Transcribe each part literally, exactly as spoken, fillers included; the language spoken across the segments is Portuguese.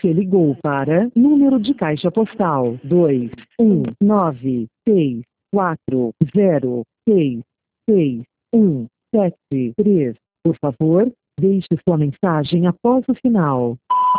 Você ligou para número de caixa postal dois um nove seis quatro zero seis seis um sete três. Por favor, deixe sua mensagem após o sinal.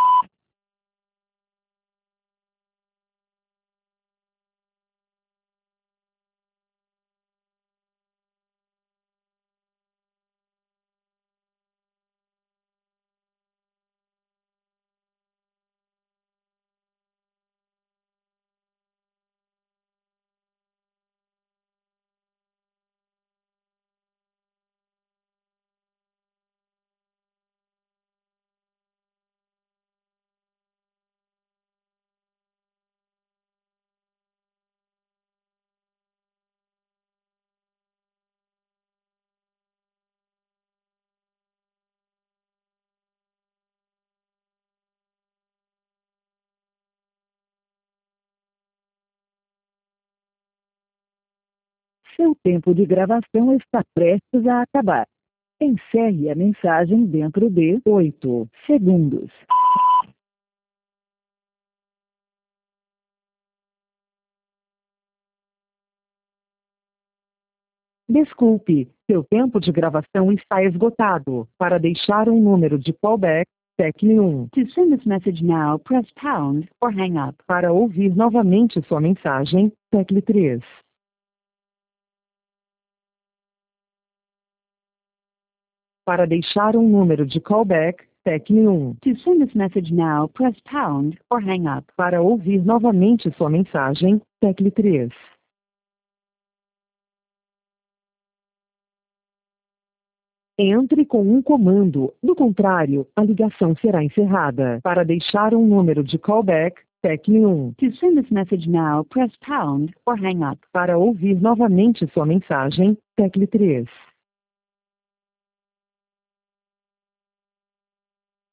Seu tempo de gravação está prestes a acabar. Encerre a mensagem dentro de oito segundos. Desculpe, seu tempo de gravação está esgotado. Para deixar um número de callback, tecle um. To send this message now, press pound or hang up. Para ouvir novamente sua mensagem, tecle três. Para deixar um número de callback, tecle um. To send this message now, press pound or hang up. Para ouvir novamente sua mensagem, tecle três. Entre com um comando, do contrário, a ligação será encerrada. Para deixar um número de callback, tecle um. To send this message now, press pound or hang up. Para ouvir novamente sua mensagem, tecle três.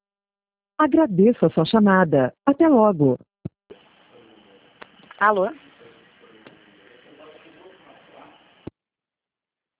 Agradeço a sua chamada. Até logo. Alô?